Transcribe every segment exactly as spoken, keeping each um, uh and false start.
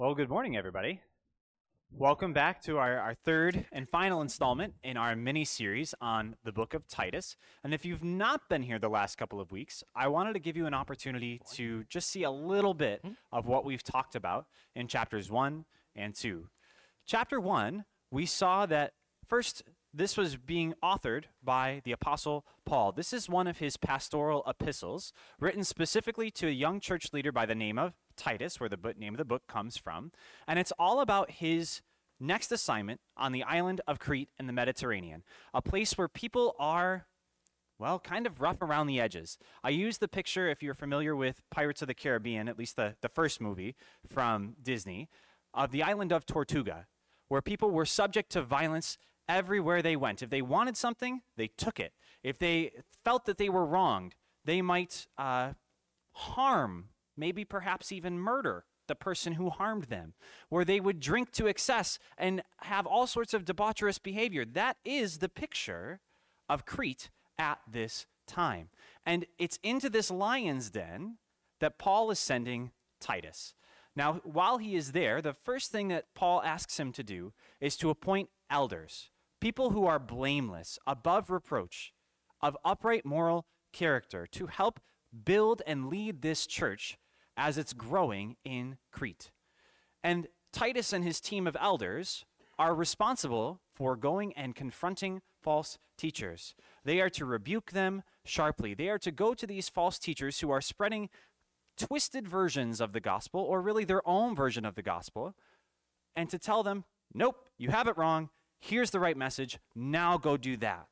Well, good morning, everybody. Welcome back to our, our third and final installment in our mini series on the book of Titus. And if you've not been here the last couple of weeks, I wanted to give you an opportunity to just see a little bit of what we've talked about in chapters one and two. Chapter one, we saw that first, this was being authored by the Apostle Paul. This is one of his pastoral epistles, written specifically to a young church leader by the name of Titus, where the book, name of the book comes from. And it's all about his next assignment on the island of Crete in the Mediterranean, a place where people are, well, kind of rough around the edges. I use the picture, if you're familiar with Pirates of the Caribbean, at least the, the first movie from Disney, of the island of Tortuga, where people were subject to violence everywhere they went. If they wanted something, they took it. If they felt that they were wronged, they might uh, harm, maybe perhaps even murder the person who harmed them, where they would drink to excess and have all sorts of debaucherous behavior. That is the picture of Crete at this time. And it's into this lion's den that Paul is sending Titus. Now, while he is there, the first thing that Paul asks him to do is to appoint elders, people who are blameless, above reproach, of upright moral character, to help build and lead this church as it's growing in Crete. And Titus and his team of elders are responsible for going and confronting false teachers. They are to rebuke them sharply. They are to go to these false teachers who are spreading twisted versions of the gospel, or really their own version of the gospel, and to tell them, nope, you have it wrong. Here's the right message. Now go do that.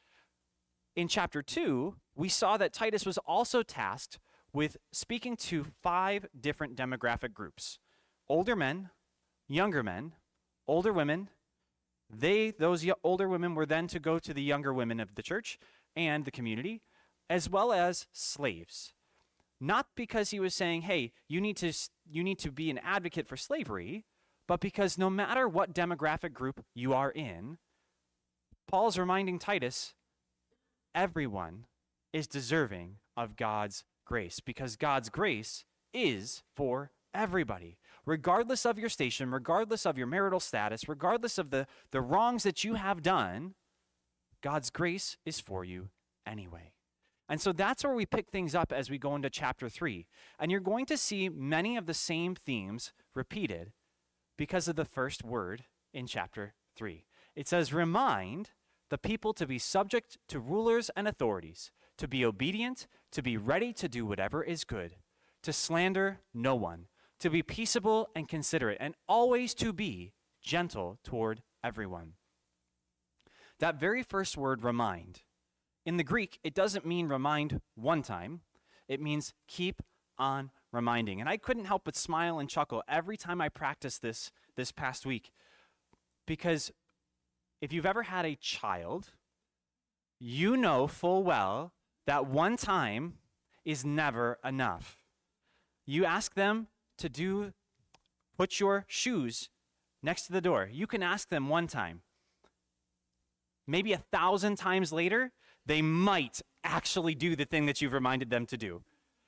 In chapter two, we saw that Titus was also tasked with speaking to five different demographic groups: older men, younger men, older women. They, those y- older women were then to go to the younger women of the church and the community, as well as slaves. Not because he was saying, hey, you need to, you need to be an advocate for slavery, but because no matter what demographic group you are in, Paul's reminding Titus, everyone is deserving of God's grace, because God's grace is for everybody, regardless of your station, regardless of your marital status, regardless of the, the wrongs that you have done. God's grace is for you anyway. And so that's where we pick things up as we go into chapter three. And you're going to see many of the same themes repeated because of the first word in chapter three. It says, remind the people to be subject to rulers and authorities, to be obedient, to be ready to do whatever is good, to slander no one, to be peaceable and considerate, and always to be gentle toward everyone. That very first word, remind, in the Greek, it doesn't mean remind one time. It means keep on reminding. And I couldn't help but smile and chuckle every time I practiced this this past week, because if you've ever had a child, you know full well that one time is never enough. You ask them to do, put your shoes next to the door. You can ask them one time. Maybe a thousand times later, they might actually do the thing that you've reminded them to do.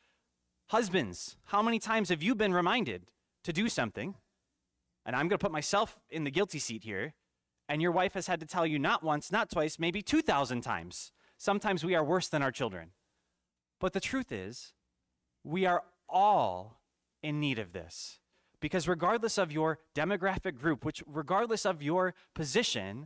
Husbands, how many times have you been reminded to do something? And I'm going to put myself in the guilty seat here. And your wife has had to tell you not once, not twice, maybe two thousand times. Sometimes we are worse than our children. But the truth is, we are all in need of this. Because regardless of your demographic group, which regardless of your position,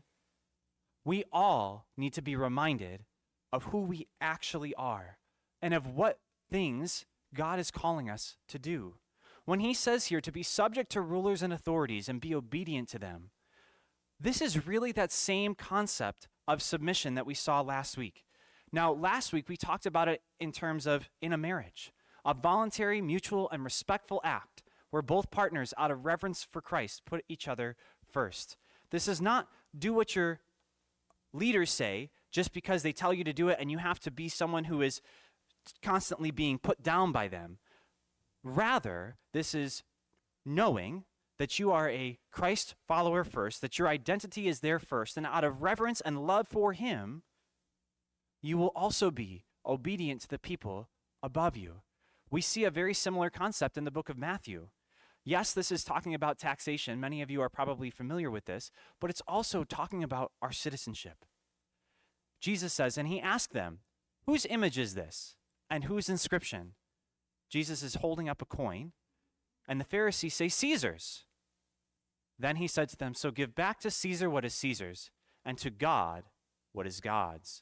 we all need to be reminded of who we actually are and of what things God is calling us to do. When he says here to be subject to rulers and authorities and be obedient to them, this is really that same concept of submission that we saw last week. Now, last week we talked about it in terms of in a marriage, a voluntary, mutual, and respectful act where both partners, out of reverence for Christ, put each other first. This is not do what your leaders say just because they tell you to do it and you have to be someone who is constantly being put down by them. Rather, this is knowing that you are a Christ follower first, that your identity is there first, and out of reverence and love for him, you will also be obedient to the people above you. We see a very similar concept in the book of Matthew. Yes, this is talking about taxation. Many of you are probably familiar with this, but it's also talking about our citizenship. Jesus says, and he asked them, whose image is this? And whose inscription? Jesus is holding up a coin, and the Pharisees say, Caesar's. Then he said to them, so give back to Caesar what is Caesar's, and to God what is God's.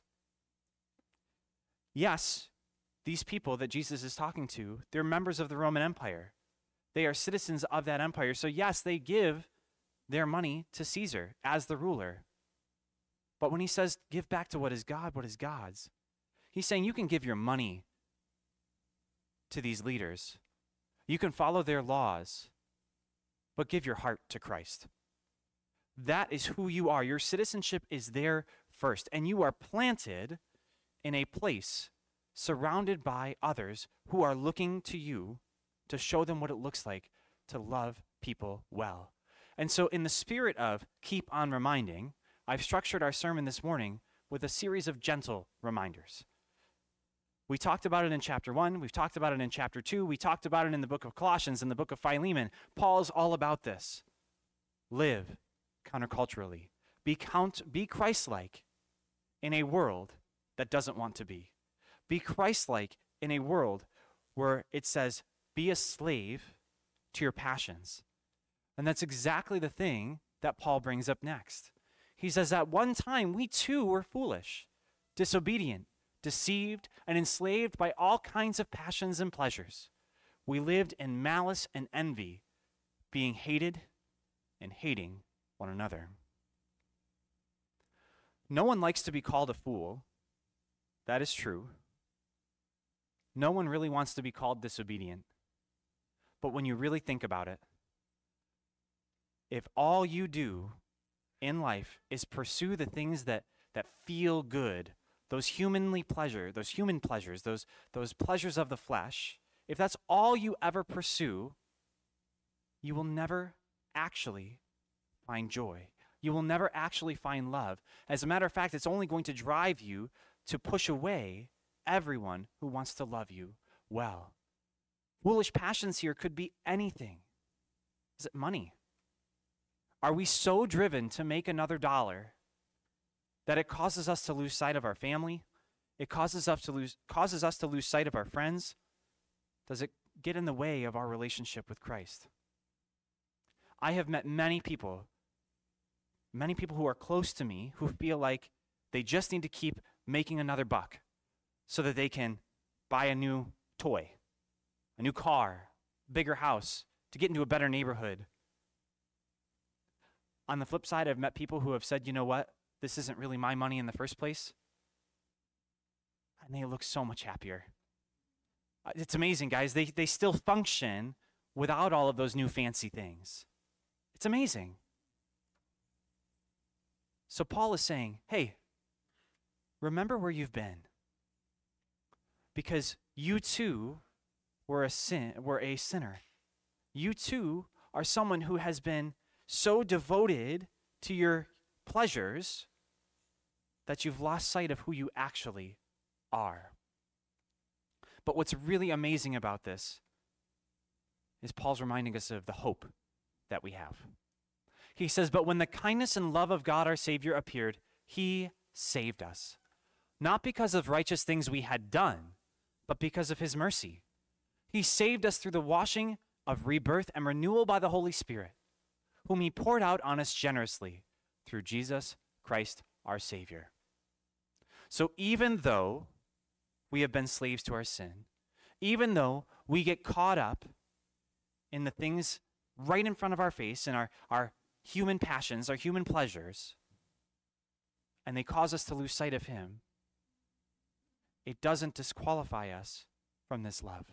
Yes, these people that Jesus is talking to, they're members of the Roman Empire. They are citizens of that empire. So yes, they give their money to Caesar as the ruler. But when he says, give back to what is God, what is God's, he's saying you can give your money to these leaders. You can follow their laws, but give your heart to Christ. That is who you are. Your citizenship is there first, and you are planted in a place surrounded by others who are looking to you to show them what it looks like to love people well. And so in the spirit of keep on reminding, I've structured our sermon this morning with a series of gentle reminders. We talked about it in chapter one. We've talked about it in chapter two. We talked about it in the book of Colossians, in the book of Philemon. Paul's all about this. Live counterculturally. Be, count, be Christ-like in a world that doesn't want to be. Be Christ-like in a world where it says, be a slave to your passions. And that's exactly the thing that Paul brings up next. He says, at one time, we too were foolish, disobedient, deceived, and enslaved by all kinds of passions and pleasures. We lived in malice and envy, being hated and hating one another. No one likes to be called a fool. That is true. No one really wants to be called disobedient. But when you really think about it, if all you do in life is pursue the things that, that feel good, those humanly pleasure, those human pleasures, those, those pleasures of the flesh, if that's all you ever pursue, you will never actually find joy. You will never actually find love. As a matter of fact, it's only going to drive you to push away everyone who wants to love you well. Foolish passions here could be anything. Is it money? Are we so driven to make another dollar that it causes us to lose sight of our family? It causes us to lose, causes us to lose sight of our friends? Does it get in the way of our relationship with Christ? I have met many people, many people who are close to me who feel like they just need to keep making another buck so that they can buy a new toy, a new car, bigger house, to get into a better neighborhood. On the flip side, I've met people who have said, you know what, this isn't really my money in the first place. And they look so much happier. It's amazing, guys. They, they still function without all of those new fancy things. It's amazing. So Paul is saying, hey, remember where you've been. Because you too were a sin, were a sinner. You too are someone who has been so devoted to your pleasures that you've lost sight of who you actually are. But what's really amazing about this is Paul's reminding us of the hope that we have. He says, but when the kindness and love of God our Savior appeared, he saved us. Not because of righteous things we had done, but because of his mercy. He saved us through the washing of rebirth and renewal by the Holy Spirit, whom he poured out on us generously through Jesus Christ our Savior. So even though we have been slaves to our sin, even though we get caught up in the things right in front of our face, in our, our human passions, our human pleasures, and they cause us to lose sight of him, it doesn't disqualify us from this love.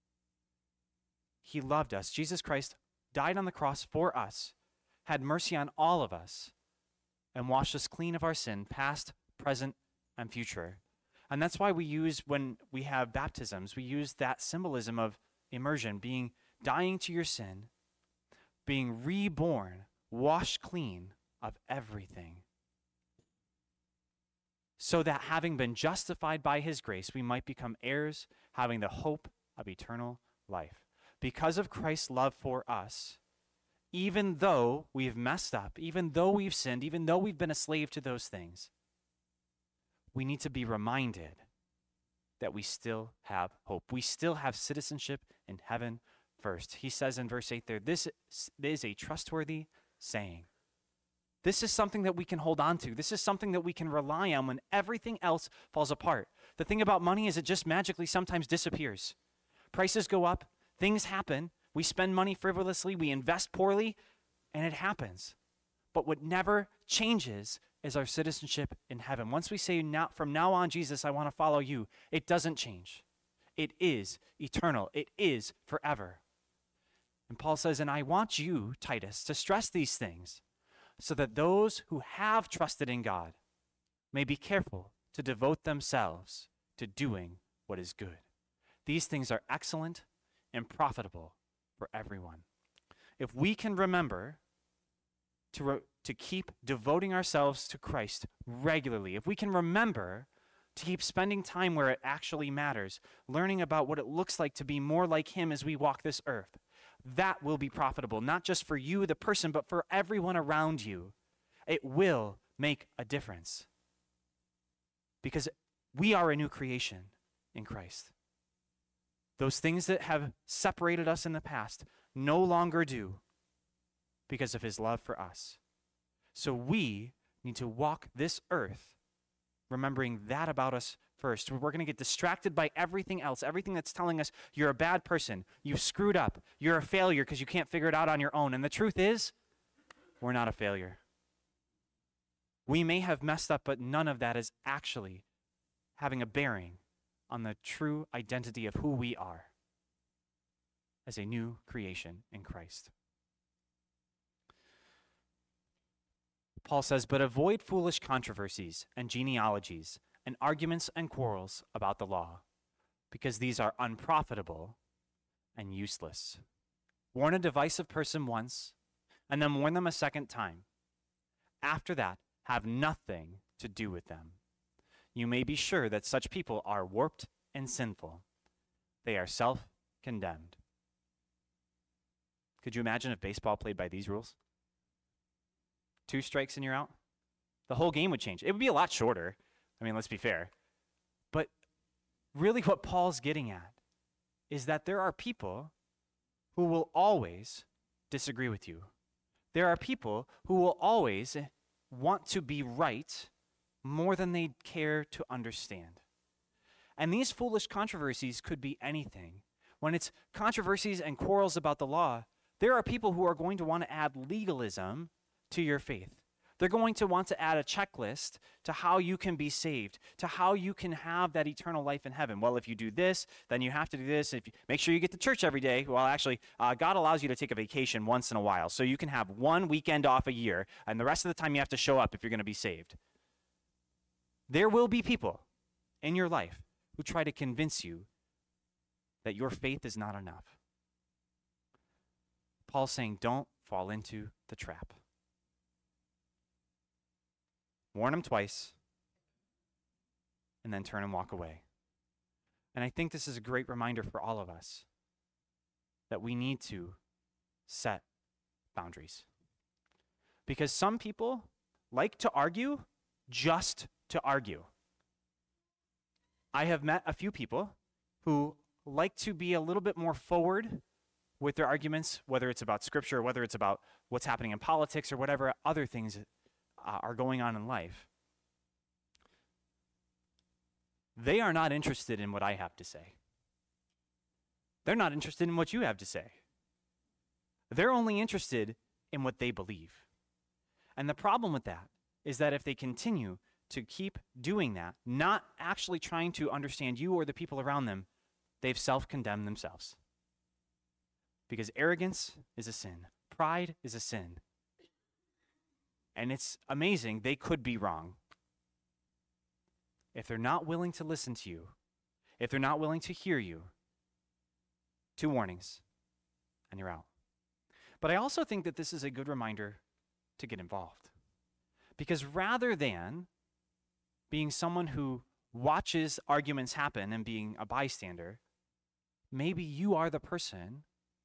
He loved us. Jesus Christ died on the cross for us, had mercy on all of us, and washed us clean of our sin, past, present, and future. And that's why we use, when we have baptisms, we use that symbolism of immersion, being dying to your sin, being reborn, washed clean of everything, so that having been justified by his grace, we might become heirs, having the hope of eternal life. because of Christ's love for us, even though we've messed up, even though we've sinned, even though we've been a slave to those things, we need to be reminded that we still have hope. We still have citizenship in heaven first. He says in verse eight there, this is a trustworthy saying. This is something that we can hold on to. This is something that we can rely on when everything else falls apart. The thing about money is it just magically sometimes disappears. Prices go up, things happen, we spend money frivolously, we invest poorly, and it happens. But what never changes is our citizenship in heaven. Once we say, now, from now on, Jesus, I want to follow you, it doesn't change. It is eternal. It is forever. And Paul says, and I want you, Titus, to stress these things so that those who have trusted in God may be careful to devote themselves to doing what is good. These things are excellent and profitable for everyone. If we can remember to, re- to keep devoting ourselves to Christ regularly, if we can remember to keep spending time where it actually matters, learning about what it looks like to be more like him as we walk this earth, that will be profitable, not just for you, the person, but for everyone around you. It will make a difference because we are a new creation in Christ. Those things that have separated us in the past no longer do because of his love for us. So we need to walk this earth remembering that about us first. We're going to get distracted by everything else, everything that's telling us you're a bad person, you've screwed up, you're a failure because you can't figure it out on your own. And the truth is, we're not a failure. We may have messed up, but none of that is actually having a bearing on the true identity of who we are as a new creation in Christ. Paul says, but avoid foolish controversies and genealogies and arguments and quarrels about the law, because these are unprofitable and useless. Warn a divisive person once, and then warn them a second time. After that, have nothing to do with them. You may be sure that such people are warped and sinful. They are self-condemned. Could you imagine if baseball played by these rules? Two strikes and you're out? The whole game would change. It would be a lot shorter. I mean, let's be fair. But really what Paul's getting at is that there are people who will always disagree with you. There are people who will always want to be right more than they care to understand. And these foolish controversies could be anything. When it's controversies and quarrels about the law, there are people who are going to want to add legalism to your faith. They're going to want to add a checklist to how you can be saved, to how you can have that eternal life in heaven. Well, if you do this, then you have to do this. If you, make sure you get to church every day. Well, actually, uh, God allows you to take a vacation once in a while. So you can have one weekend off a year, and the rest of the time you have to show up if you're going to be saved. There will be people in your life who try to convince you that your faith is not enough. Paul's saying, don't fall into the trap. Warn them twice, and then turn and walk away. And I think this is a great reminder for all of us that we need to set boundaries. Because some people like to argue just to argue. I have met a few people who like to be a little bit more forward with their arguments, whether it's about scripture, or whether it's about what's happening in politics, or whatever other things uh, are going on in life. They are not interested in what I have to say. They're not interested in what you have to say. They're only interested in what they believe. And the problem with that is that if they continue to keep doing that, not actually trying to understand you or the people around them, they've self-condemned themselves. Because arrogance is a sin. Pride is a sin. And it's amazing, they could be wrong. If they're not willing to listen to you, if they're not willing to hear you, two warnings, and you're out. But I also think that this is a good reminder to get involved. Because rather than being someone who watches arguments happen and being a bystander, maybe you are the person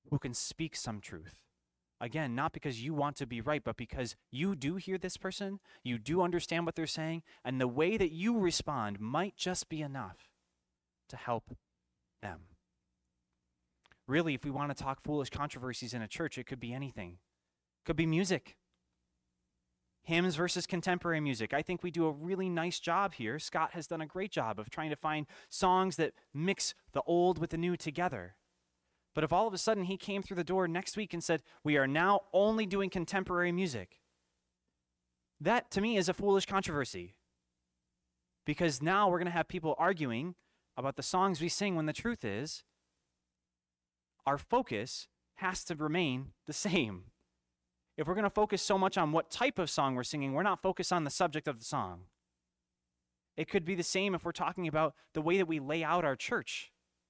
who can speak some truth. Again, not because you want to be right, but because you do hear this person, you do understand what they're saying, and the way that you respond might just be enough to help them. Really, if we want to talk foolish controversies in a church, it could be anything. It could be music. Hymns versus contemporary music. I think we do a really nice job here. Scott has done a great job of trying to find songs that mix the old with the new together. But if all of a sudden he came through the door next week and said, we are now only doing contemporary music, that to me is a foolish controversy. Because now we're going to have people arguing about the songs we sing when the truth is, our focus has to remain the same. If we're going to focus so much on what type of song we're singing, we're not focused on the subject of the song. It could be the same if we're talking about the way that we lay out our church.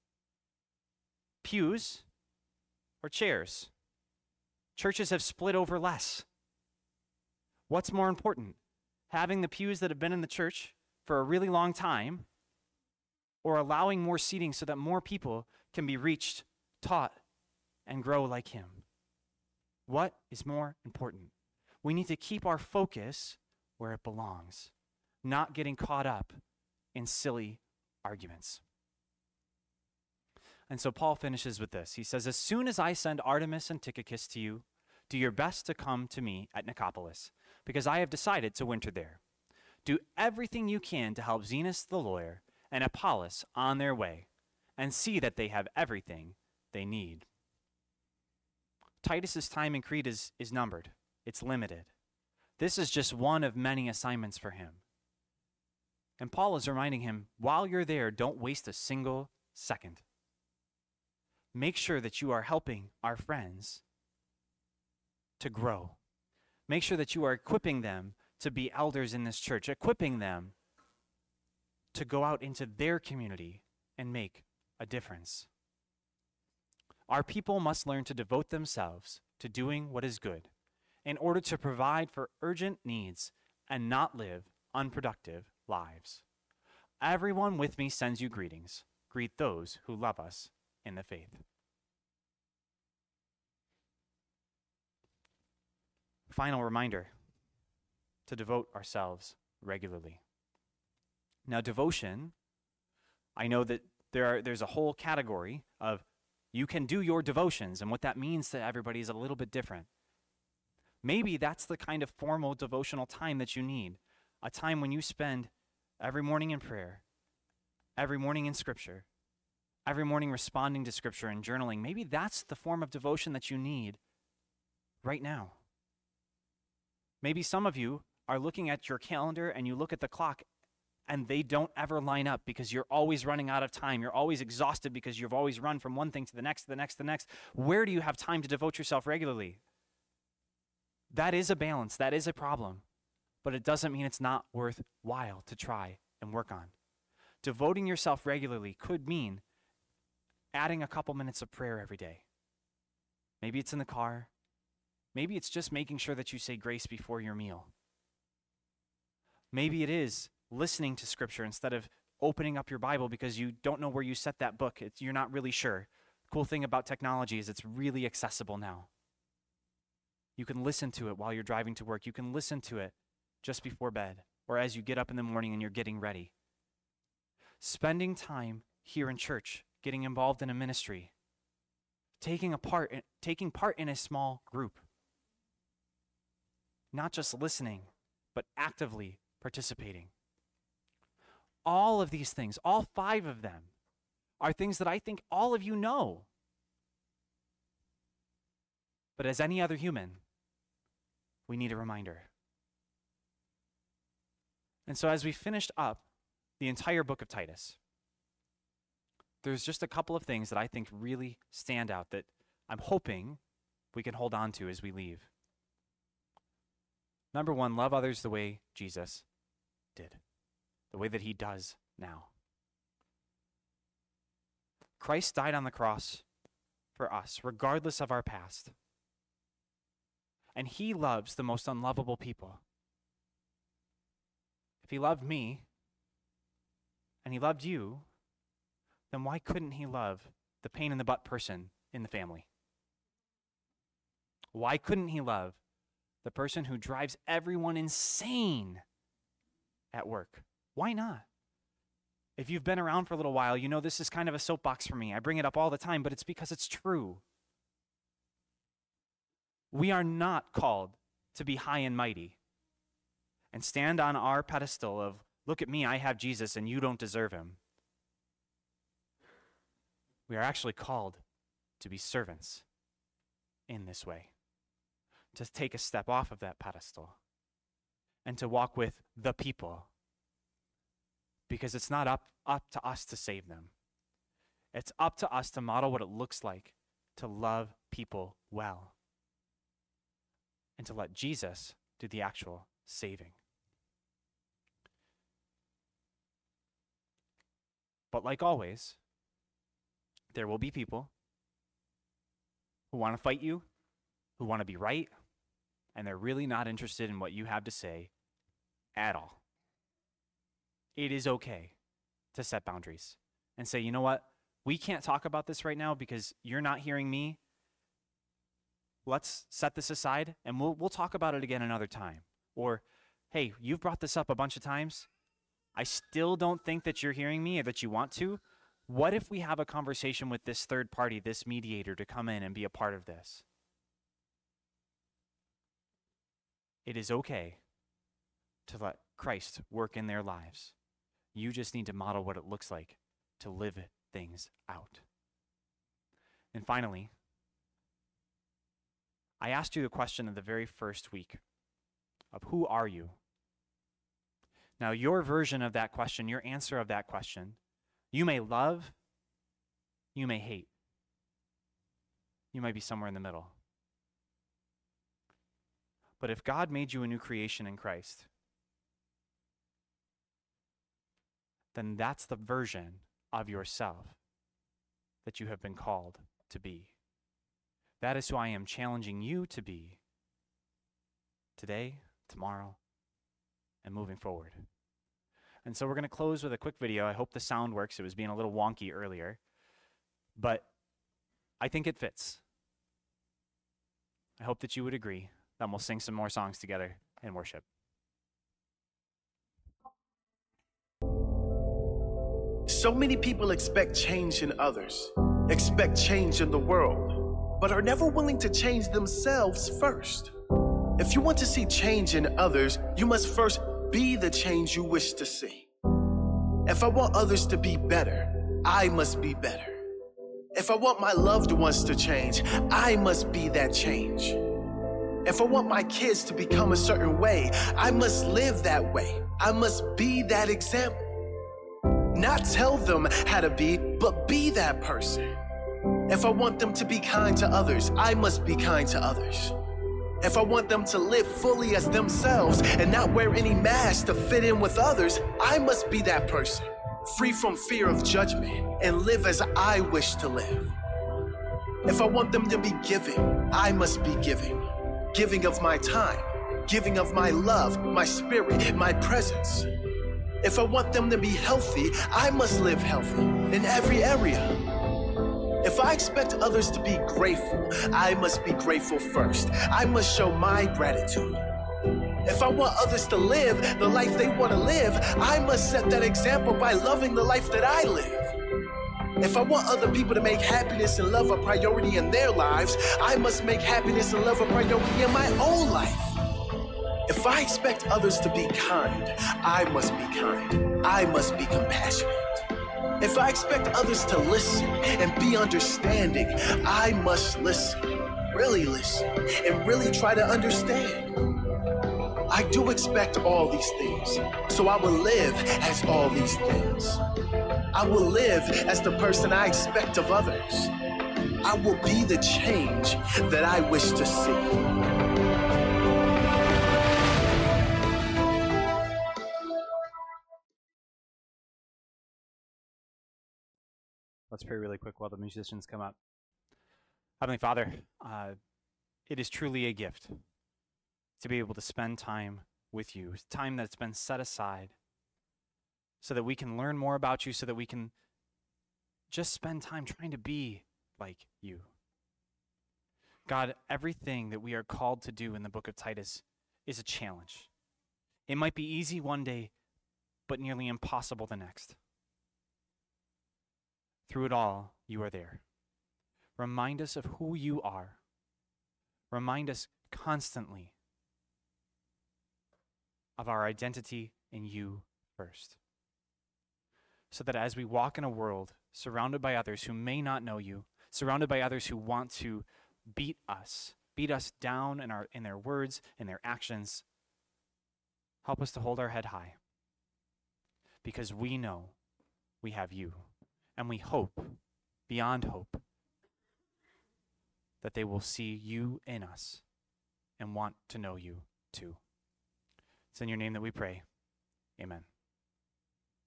Pews or chairs? Churches have split over less. What's more important? Having the pews that have been in the church for a really long time, or allowing more seating so that more people can be reached, taught, and grow like him? What is more important? We need to keep our focus where it belongs, not getting caught up in silly arguments. And so Paul finishes with this. He says, as soon as I send Artemas and Tychicus to you, do your best to come to me at Nicopolis, because I have decided to winter there. Do everything you can to help Zenas the lawyer and Apollos on their way, and see that they have everything they need. Titus's time in Crete is, is numbered. It's limited. This is just one of many assignments for him. And Paul is reminding him, while you're there, don't waste a single second. Make sure that you are helping our friends to grow. Make sure that you are equipping them to be elders in this church, equipping them to go out into their community and make a difference. Our people must learn to devote themselves to doing what is good in order to provide for urgent needs and not live unproductive lives. Everyone with me sends you greetings. Greet those who love us in the faith. Final reminder to devote ourselves regularly. Now, devotion, I know that there are, there's a whole category of you can do your devotions, and what that means to everybody is a little bit different. Maybe that's the kind of formal devotional time that you need, a time when you spend every morning in prayer, every morning in Scripture, every morning responding to Scripture and journaling. Maybe that's the form of devotion that you need right now. Maybe some of you are looking at your calendar and you look at the clock and they don't ever line up because you're always running out of time. You're always exhausted because you've always run from one thing to the next, to the next, to the next. Where do you have time to devote yourself regularly? That is a balance. That is a problem. But it doesn't mean it's not worthwhile to try and work on. Devoting yourself regularly could mean adding a couple minutes of prayer every day. Maybe it's in the car. Maybe it's just making sure that you say grace before your meal. Maybe it is listening to Scripture instead of opening up your Bible because you don't know where you set that book. It's, you're not really sure. The cool thing about technology is it's really accessible now. You can listen to it while you're driving to work. You can listen to it just before bed or as you get up in the morning and you're getting ready. Spending time here in church, getting involved in a ministry, taking a part, taking part in a small group. Not just listening, but actively participating. All of these things, all five of them, are things that I think all of you know. But as any other human, we need a reminder. And so as we finished up the entire book of Titus, there's just a couple of things that I think really stand out that I'm hoping we can hold on to as we leave. Number one, love others the way Jesus did, the way that he does now. Christ died on the cross for us, regardless of our past. And he loves the most unlovable people. If he loved me, and he loved you, then why couldn't he love the pain in the butt person in the family? Why couldn't he love the person who drives everyone insane at work? Why not? If you've been around for a little while, you know this is kind of a soapbox for me. I bring it up all the time, but it's because it's true. We are not called to be high and mighty and stand on our pedestal of, look at me, I have Jesus, and you don't deserve him. We are actually called to be servants in this way, to take a step off of that pedestal and to walk with the people, because it's not up, up to us to save them. It's up to us to model what it looks like to love people well and to let Jesus do the actual saving. But like always, there will be people who want to fight you, who want to be right, and they're really not interested in what you have to say at all. It is okay to set boundaries and say, you know what? We can't talk about this right now because you're not hearing me. Let's set this aside and we'll we'll talk about it again another time. Or, hey, you've brought this up a bunch of times. I still don't think that you're hearing me or that you want to. What if we have a conversation with this third party, this mediator, to come in and be a part of this? It is okay to let Christ work in their lives. You just need to model what it looks like to live things out. And finally, I asked you the question of the very first week of who are you? Now, your version of that question, your answer of that question, you may love, you may hate. You might be somewhere in the middle. But if God made you a new creation in Christ, then that's the version of yourself that you have been called to be. That is who I am challenging you to be today, tomorrow, and moving forward. And so we're going to close with a quick video. I hope the sound works. It was being a little wonky earlier, but I think it fits. I hope that you would agree. Then we'll sing some more songs together in worship. So many people expect change in others, expect change in the world, but are never willing to change themselves first. If you want to see change in others, you must first be the change you wish to see. If I want others to be better, I must be better. If I want my loved ones to change, I must be that change. If I want my kids to become a certain way, I must live that way. I must be that example. Not tell them how to be, but be that person. If I want them to be kind to others, I must be kind to others. If I want them to live fully as themselves and not wear any mask to fit in with others, I must be that person, free from fear of judgment and live as I wish to live. If I want them to be giving, I must be giving. Giving of my time, giving of my love, my spirit, my presence. If I want them to be healthy, I must live healthy in every area. If I expect others to be grateful, I must be grateful first. I must show my gratitude. If I want others to live the life they want to live, I must set that example by loving the life that I live. If I want other people to make happiness and love a priority in their lives, I must make happiness and love a priority in my own life. If I expect others to be kind, I must be kind. I must be compassionate. If I expect others to listen and be understanding, I must listen, really listen, and really try to understand. I do expect all these things, so I will live as all these things. I will live as the person I expect of others. I will be the change that I wish to see. Let's pray really quick while the musicians come up. Heavenly Father, uh, it is truly a gift to be able to spend time with you, time that's been set aside so that we can learn more about you, so that we can just spend time trying to be like you. God, everything that we are called to do in the book of Titus is a challenge. It might be easy one day, but nearly impossible the next. Through it all, you are there. Remind us of who you are. Remind us constantly of our identity in you first. So that as we walk in a world surrounded by others who may not know you, surrounded by others who want to beat us, beat us down in our in their words, in their actions, help us to hold our head high. Because we know we have you. And we hope, beyond hope, that they will see you in us and want to know you too. It's in your name that we pray. Amen.